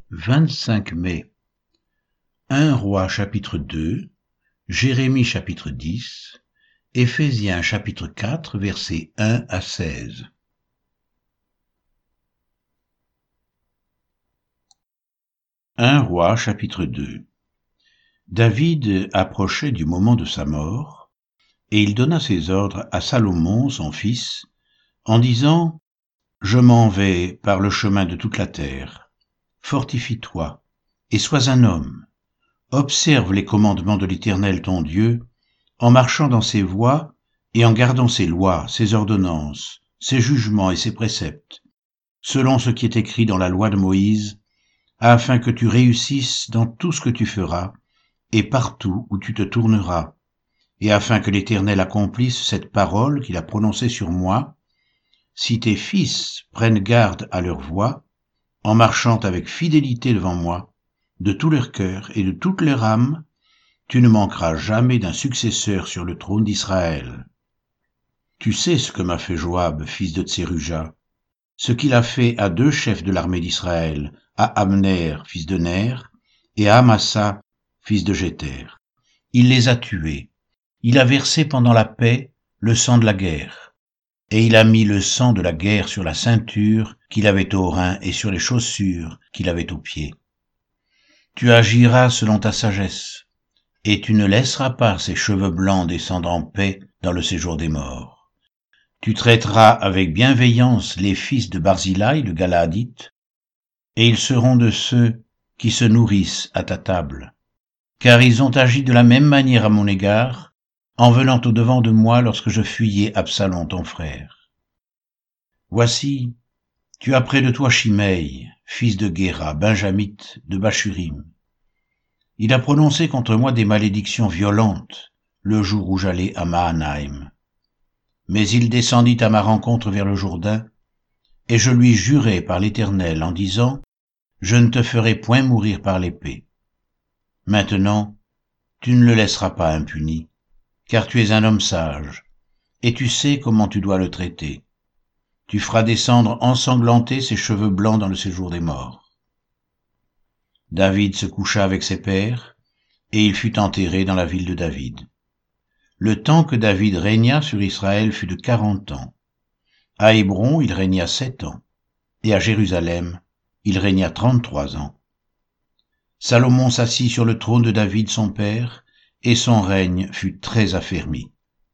25 mai. 1 Roi chapitre 2, Jérémie chapitre 10, Éphésiens chapitre 4 versets 1 à 16. « 1 Roi chapitre 2. David approchait du moment de sa mort, et il donna ses ordres à Salomon, son fils, en disant « Je m'en vais par le chemin de toute la terre. Fortifie-toi, et sois un homme. Observe les commandements de l'Éternel ton Dieu, en marchant dans ses voies et en gardant ses lois, ses ordonnances, ses jugements et ses préceptes, selon ce qui est écrit dans la loi de Moïse, afin que tu réussisses dans tout ce que tu feras et partout où tu te tourneras, et afin que l'Éternel accomplisse cette parole qu'il a prononcée sur moi, si tes fils prennent garde à leur voie, en marchant avec fidélité devant moi, de tout leur cœur et de toute leur âme, tu ne manqueras jamais d'un successeur sur le trône d'Israël. Tu sais ce que m'a fait Joab, fils de Tseruja, ce qu'il a fait à 2 chefs de l'armée d'Israël, à Abner, fils de Ner, et à Amasa, fils de Jéter. Il les a tués. Il a versé pendant la paix le sang de la guerre, et il a mis le sang de la guerre sur la ceinture qu'il avait aux reins et sur les chaussures qu'il avait aux pieds. Tu agiras selon ta sagesse, et tu ne laisseras pas ses cheveux blancs descendre en paix dans le séjour des morts. Tu traiteras avec bienveillance les fils de Barzillai, le Galaadite, et ils seront de ceux qui se nourrissent à ta table, car ils ont agi de la même manière à mon égard, en venant au-devant de moi lorsque je fuyais Absalom ton frère. Voici, tu as près de toi Shimei, fils de Guéra, benjamite de Bachurim. Il a prononcé contre moi des malédictions violentes le jour où j'allais à Mahanaïm. Mais il descendit à ma rencontre vers le Jourdain, et je lui jurai par l'Éternel en disant « Je ne te ferai point mourir par l'épée. Maintenant, tu ne le laisseras pas impuni, car tu es un homme sage, et tu sais comment tu dois le traiter. Tu feras descendre ensanglantés ses cheveux blancs dans le séjour des morts. » David se coucha avec ses pères, et il fut enterré dans la ville de David. Le temps que David régna sur Israël fut de 40 ans. À Hébron, il régna 7 ans, et à Jérusalem, il régna 33 ans. Salomon s'assit sur le trône de David son père, et son règne fut très affermi.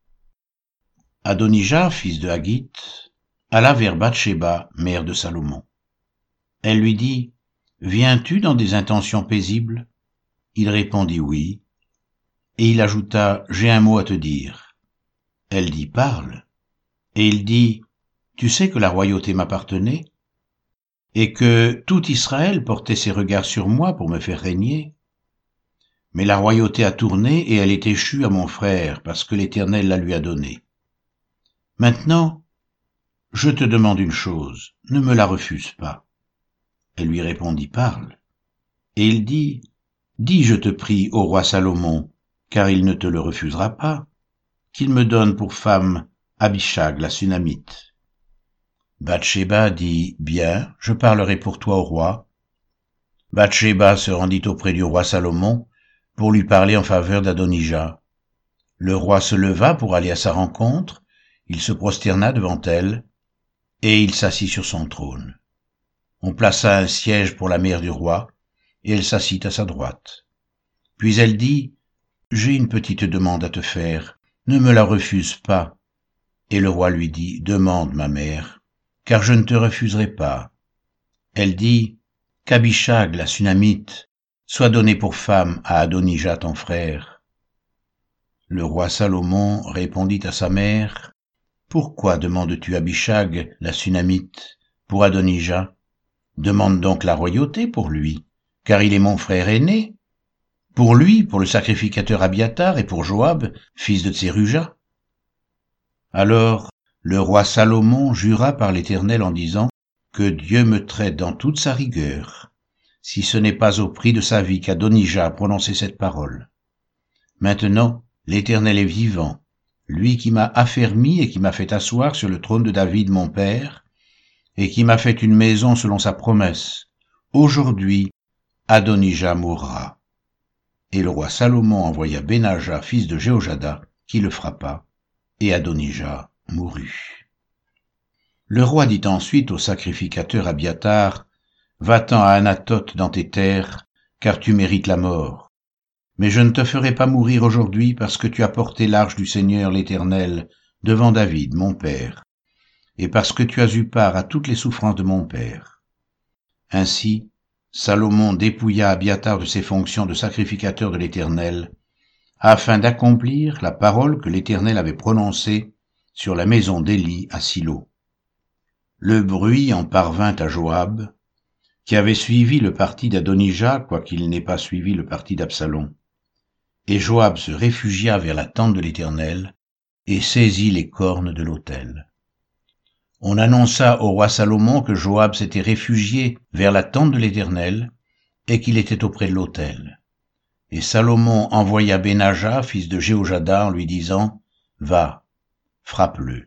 Adonijah, fils de Haggith, alla vers Bathsheba, mère de Salomon. Elle lui dit, « Viens-tu dans des intentions paisibles ?» Il répondit « Oui ». Et il ajouta, « J'ai un mot à te dire. » Elle dit, « Parle. » Et il dit, « Tu sais que la royauté m'appartenait, et que tout Israël portait ses regards sur moi pour me faire régner. Mais la royauté a tourné et elle est échue à mon frère, parce que l'Éternel la lui a donnée. Maintenant, je te demande une chose, ne me la refuse pas. » Elle lui répondit, « Parle. » Et il dit, « Dis, je te prie, au roi Salomon, car il ne te le refusera pas, qu'il me donne pour femme Abishag la Sunamite. » Bathsheba dit, « Bien, je parlerai pour toi au roi. » Bathsheba se rendit auprès du roi Salomon pour lui parler en faveur d'Adonijah. Le roi se leva pour aller à sa rencontre, il se prosterna devant elle, et il s'assit sur son trône. On plaça un siège pour la mère du roi, et elle s'assit à sa droite. Puis elle dit, « J'ai une petite demande à te faire, ne me la refuse pas. » Et le roi lui dit, « Demande, ma mère, car je ne te refuserai pas. » Elle dit, « qu'Abishag, la Sunamite, soit donnée pour femme à Adonijah ton frère. » Le roi Salomon répondit à sa mère, « Pourquoi demandes-tu Abishag, la Sunamite, pour Adonijah? Demande donc la royauté pour lui, car il est mon frère aîné. Pour lui, pour le sacrificateur Abiatar et pour Joab, fils de Tseruja. » Alors le roi Salomon jura par l'Éternel en disant, « Que Dieu me traite dans toute sa rigueur, si ce n'est pas au prix de sa vie qu'Adonijah a prononcé cette parole. Maintenant, l'Éternel est vivant, lui qui m'a affermi et qui m'a fait asseoir sur le trône de David mon père, et qui m'a fait une maison selon sa promesse. Aujourd'hui, Adonijah mourra. Et le roi Salomon envoya Benaja, fils de Jéhojada, qui le frappa, et Adonijah mourut. Le roi dit ensuite au sacrificateur Abiatar, « Va-t'en à Anathoth dans tes terres, car tu mérites la mort. Mais je ne te ferai pas mourir aujourd'hui parce que tu as porté l'arche du Seigneur l'Éternel devant David, mon père, et parce que tu as eu part à toutes les souffrances de mon père. » Ainsi, Salomon dépouilla Abiatar de ses fonctions de sacrificateur de l'Éternel, afin d'accomplir la parole que l'Éternel avait prononcée sur la maison d'Élie à Silo. Le bruit en parvint à Joab, qui avait suivi le parti d'Adonijah, quoiqu'il n'ait pas suivi le parti d'Absalom. Et Joab se réfugia vers la tente de l'Éternel et saisit les cornes de l'autel. On annonça au roi Salomon que Joab s'était réfugié vers la tente de l'Éternel et qu'il était auprès de l'autel. Et Salomon envoya Benaja, fils de Jéhojada, en lui disant, « Va, frappe-le. »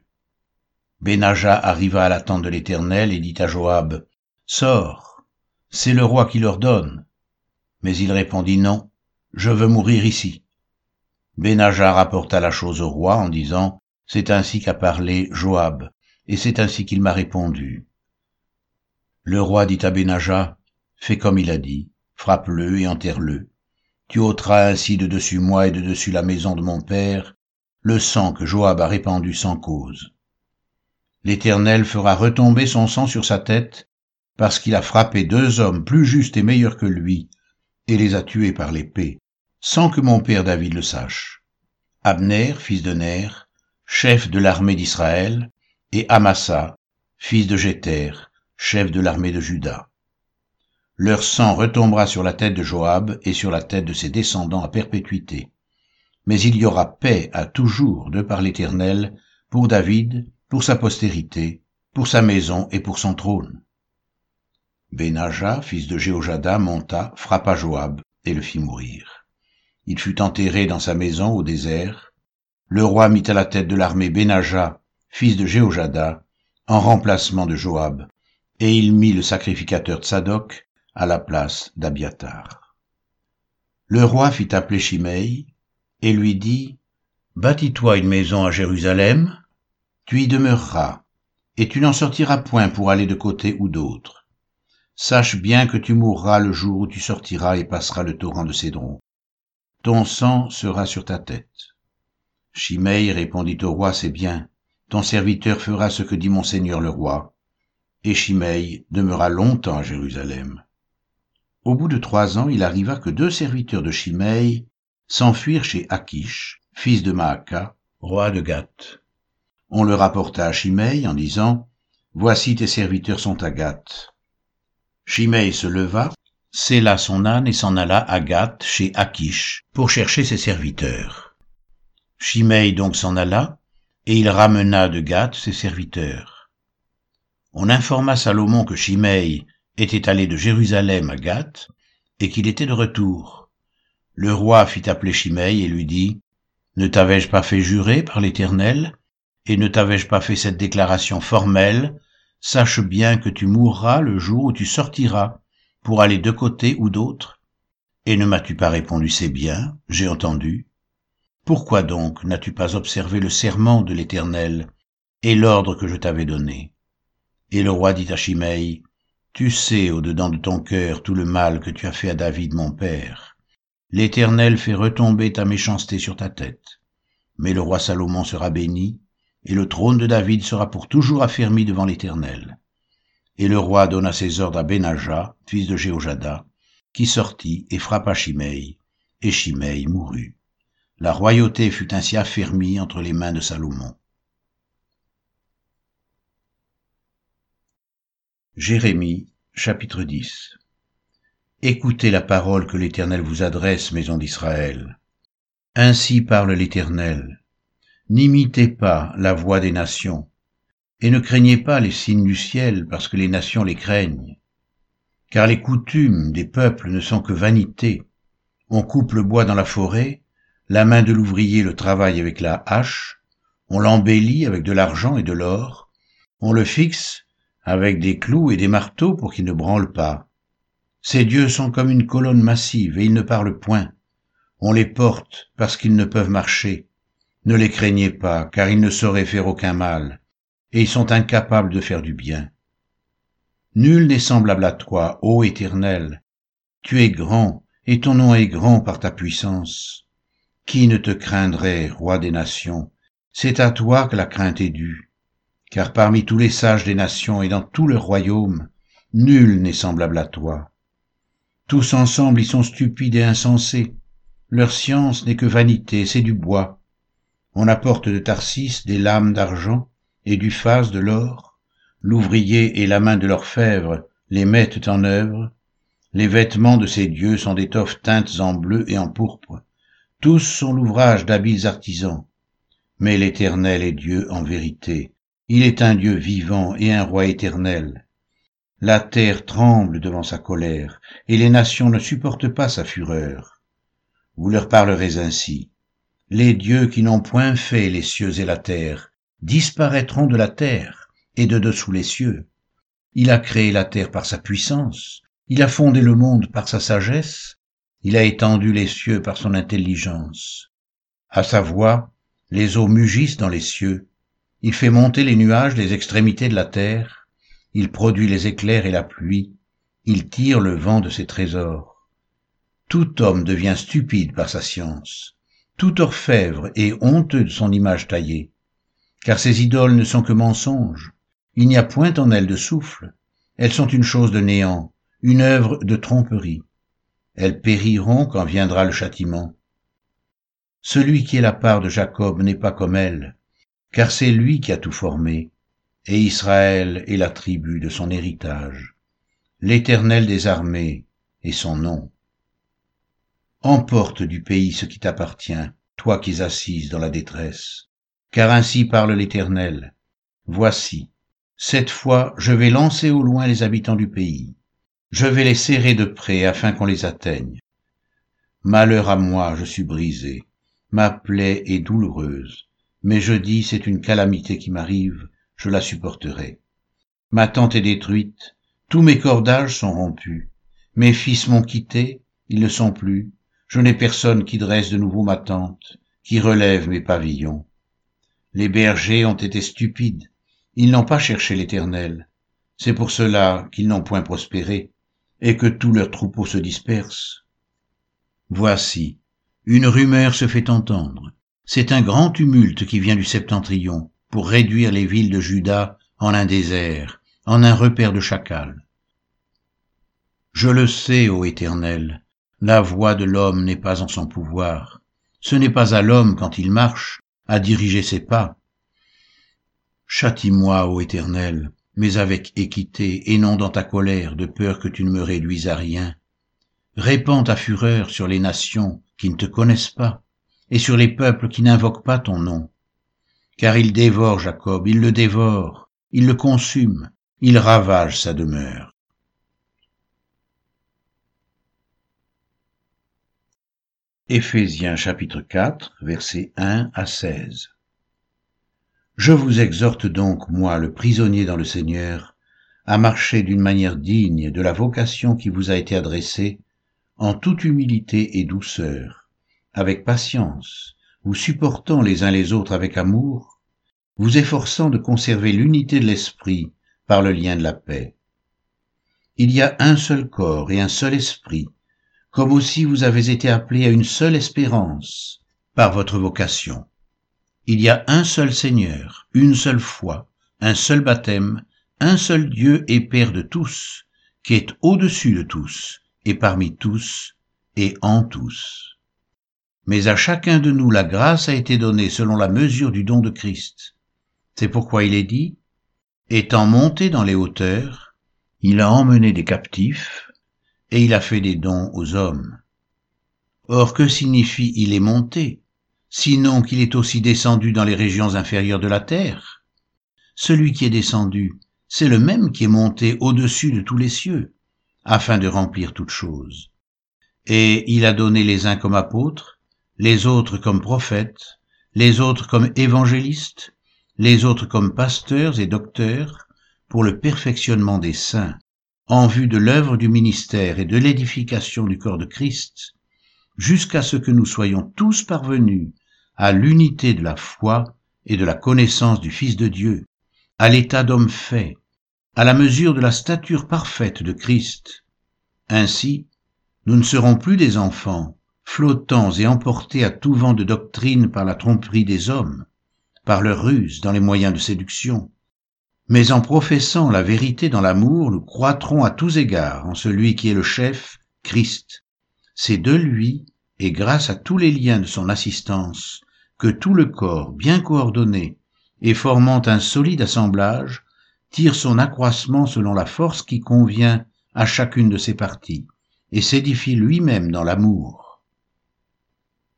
Benaja arriva à la tente de l'Éternel et dit à Joab, « Sors, c'est le roi qui l'ordonne. » Mais il répondit, « Non, je veux mourir ici. » Benaja rapporta la chose au roi en disant, « C'est ainsi qu'a parlé Joab, et c'est ainsi qu'il m'a répondu. » Le roi dit à Benaja, « Fais comme il a dit, frappe-le et enterre-le. Tu ôteras ainsi de dessus moi et de dessus la maison de mon père le sang que Joab a répandu sans cause. L'Éternel fera retomber son sang sur sa tête, parce qu'il a frappé 2 hommes plus justes et meilleurs que lui, et les a tués par l'épée, sans que mon père David le sache. Abner, fils de Ner, chef de l'armée d'Israël, et Amasa, fils de Jéter, chef de l'armée de Juda. Leur sang retombera sur la tête de Joab et sur la tête de ses descendants à perpétuité. Mais il y aura paix à toujours de par l'Éternel, pour David, pour sa postérité, pour sa maison et pour son trône. Benaja, fils de Jéhojada, monta, frappa Joab et le fit mourir. Il fut enterré dans sa maison au désert. Le roi mit à la tête de l'armée Benaja, fils de Jéhojada, en remplacement de Joab, et il mit le sacrificateur Tsadok à la place d'Abiatar. Le roi fit appeler Shimei et lui dit, « Bâtis-toi une maison à Jérusalem, tu y demeureras, et tu n'en sortiras point pour aller de côté ou d'autre. Sache bien que tu mourras le jour où tu sortiras et passeras le torrent de Cédron. Ton sang sera sur ta tête. » Shimei répondit au roi, « C'est bien, ton serviteur fera ce que dit mon seigneur le roi. » Et Shimei demeura longtemps à Jérusalem. Au bout de 3 ans, il arriva que 2 serviteurs de Shimei s'enfuirent chez Akish, fils de Maaka, roi de Gath. On le rapporta à Shimei en disant, « Voici tes serviteurs sont à Gath. » Shimei se leva, sella son âne et s'en alla à Gath chez Akish pour chercher ses serviteurs. Shimei donc s'en alla, et il ramena de Gath ses serviteurs. On informa Salomon que Shimei était allé de Jérusalem à Gath et qu'il était de retour. Le roi fit appeler Shimei et lui dit, « Ne t'avais-je pas fait jurer par l'Éternel, et ne t'avais-je pas fait cette déclaration formelle, sache bien que tu mourras le jour où tu sortiras pour aller de côté ou d'autre. Et ne m'as-tu pas répondu, c'est bien, j'ai entendu. Pourquoi donc n'as-tu pas observé le serment de l'Éternel et l'ordre que je t'avais donné? » Et le roi dit à Shimei, « Tu sais au-dedans de ton cœur tout le mal que tu as fait à David mon père. L'Éternel fait retomber ta méchanceté sur ta tête. Mais le roi Salomon sera béni, et le trône de David sera pour toujours affermi devant l'Éternel. » Et le roi donna ses ordres à Benaja, fils de Jéhojada, qui sortit et frappa Shimei, et Shimei mourut. La royauté fut ainsi affermie entre les mains de Salomon. Jérémie, chapitre 10. Écoutez la parole que l'Éternel vous adresse, maison d'Israël. Ainsi parle l'Éternel. N'imitez pas la voix des nations, et ne craignez pas les signes du ciel, parce que les nations les craignent. Car les coutumes des peuples ne sont que vanité. On coupe le bois dans la forêt, la main de l'ouvrier le travaille avec la hache, on l'embellit avec de l'argent et de l'or, on le fixe avec des clous et des marteaux pour qu'il ne branle pas. Ces dieux sont comme une colonne massive et ils ne parlent point. On les porte parce qu'ils ne peuvent marcher. Ne les craignez pas, car ils ne sauraient faire aucun mal, et ils sont incapables de faire du bien. Nul n'est semblable à toi, ô Éternel. Tu es grand, et ton nom est grand par ta puissance. Qui ne te craindrait, roi des nations? C'est à toi que la crainte est due. Car parmi tous les sages des nations et dans tout leur royaume, nul n'est semblable à toi. Tous ensemble ils sont stupides et insensés. Leur science n'est que vanité, c'est du bois. On apporte de Tarsis des lames d'argent et du phase de l'or. L'ouvrier et la main de l'orfèvre les mettent en œuvre. Les vêtements de ces dieux sont d'étoffes teintes en bleu et en pourpre. Tous sont l'ouvrage d'habiles artisans. Mais l'Éternel est Dieu en vérité. Il est un Dieu vivant et un roi éternel. La terre tremble devant sa colère, et les nations ne supportent pas sa fureur. Vous leur parlerez ainsi. Les dieux qui n'ont point fait les cieux et la terre disparaîtront de la terre et de dessous les cieux. Il a créé la terre par sa puissance, il a fondé le monde par sa sagesse, il a étendu les cieux par son intelligence. À sa voix, les eaux mugissent dans les cieux, il fait monter les nuages des extrémités de la terre, il produit les éclairs et la pluie, il tire le vent de ses trésors. Tout homme devient stupide par sa science, tout orfèvre est honteux de son image taillée, car ces idoles ne sont que mensonges, il n'y a point en elles de souffle, elles sont une chose de néant, une œuvre de tromperie. Elles périront quand viendra le châtiment. Celui qui est la part de Jacob n'est pas comme elle, car c'est lui qui a tout formé, et Israël est la tribu de son héritage. L'Éternel des armées est son nom. Emporte du pays ce qui t'appartient, toi qui es assise dans la détresse. Car ainsi parle l'Éternel. Voici, cette fois je vais lancer au loin les habitants du pays. Je vais les serrer de près afin qu'on les atteigne. Malheur à moi, je suis brisé. Ma plaie est douloureuse. Mais je dis, c'est une calamité qui m'arrive, je la supporterai. Ma tente est détruite, tous mes cordages sont rompus. Mes fils m'ont quitté, ils ne sont plus. Je n'ai personne qui dresse de nouveau ma tente, qui relève mes pavillons. Les bergers ont été stupides, ils n'ont pas cherché l'Éternel. C'est pour cela qu'ils n'ont point prospéré, et que tous leurs troupeaux se dispersent. Voici, une rumeur se fait entendre. C'est un grand tumulte qui vient du septentrion, pour réduire les villes de Juda en un désert, en un repaire de chacals. Je le sais, ô Éternel, la voix de l'homme n'est pas en son pouvoir. Ce n'est pas à l'homme, quand il marche, à diriger ses pas. Châtie-moi, ô Éternel, mais avec équité, et non dans ta colère, de peur que tu ne me réduises à rien. Répands ta fureur sur les nations qui ne te connaissent pas, et sur les peuples qui n'invoquent pas ton nom. Car il dévore Jacob, il le dévore, il le consume, il ravage sa demeure. Éphésiens chapitre 4, versets 1 à 16. Je vous exhorte donc, moi, le prisonnier dans le Seigneur, à marcher d'une manière digne de la vocation qui vous a été adressée, en toute humilité et douceur, avec patience, vous supportant les uns les autres avec amour, vous efforçant de conserver l'unité de l'esprit par le lien de la paix. Il y a un seul corps et un seul esprit, comme aussi vous avez été appelés à une seule espérance par votre vocation. Il y a un seul Seigneur, une seule foi, un seul baptême, un seul Dieu et Père de tous, qui est au-dessus de tous, et parmi tous, et en tous. Mais à chacun de nous la grâce a été donnée selon la mesure du don de Christ. C'est pourquoi il est dit, étant monté dans les hauteurs, il a emmené des captifs, et il a fait des dons aux hommes. Or, que signifie il est monté, sinon qu'il est aussi descendu dans les régions inférieures de la terre? Celui qui est descendu, c'est le même qui est monté au-dessus de tous les cieux, afin de remplir toutes choses. Et il a donné les uns comme apôtres, les autres comme prophètes, les autres comme évangélistes, les autres comme pasteurs et docteurs, pour le perfectionnement des saints, en vue de l'œuvre du ministère et de l'édification du corps de Christ, jusqu'à ce que nous soyons tous parvenus à l'unité de la foi et de la connaissance du Fils de Dieu, à l'état d'homme fait, à la mesure de la stature parfaite de Christ. Ainsi, nous ne serons plus des enfants, flottants et emportés à tout vent de doctrine par la tromperie des hommes, par leur ruse dans les moyens de séduction. Mais en professant la vérité dans l'amour, nous croîtrons à tous égards en celui qui est le chef, Christ. C'est de lui, et grâce à tous les liens de son assistance, que tout le corps, bien coordonné et formant un solide assemblage, tire son accroissement selon la force qui convient à chacune de ses parties, et s'édifie lui-même dans l'amour.